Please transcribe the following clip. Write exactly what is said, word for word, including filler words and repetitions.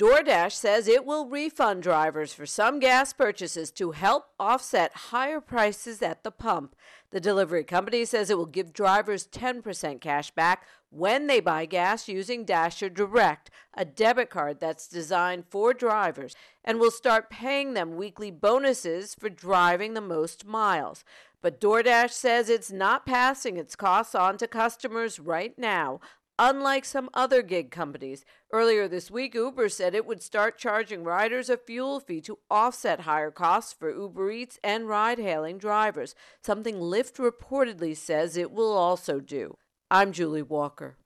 DoorDash says it will refund drivers for some gas purchases to help offset higher prices at the pump. The delivery company says it will give drivers ten percent cash back when they buy gas using Dasher Direct, a debit card that's designed for drivers, and will start paying them weekly bonuses for driving the most miles. But DoorDash says it's not passing its costs on to customers right now, unlike some other gig companies. Earlier this week, Uber said it would start charging riders a fuel fee to offset higher costs for Uber Eats and ride-hailing drivers, something Lyft reportedly says it will also do. I'm Julie Walker.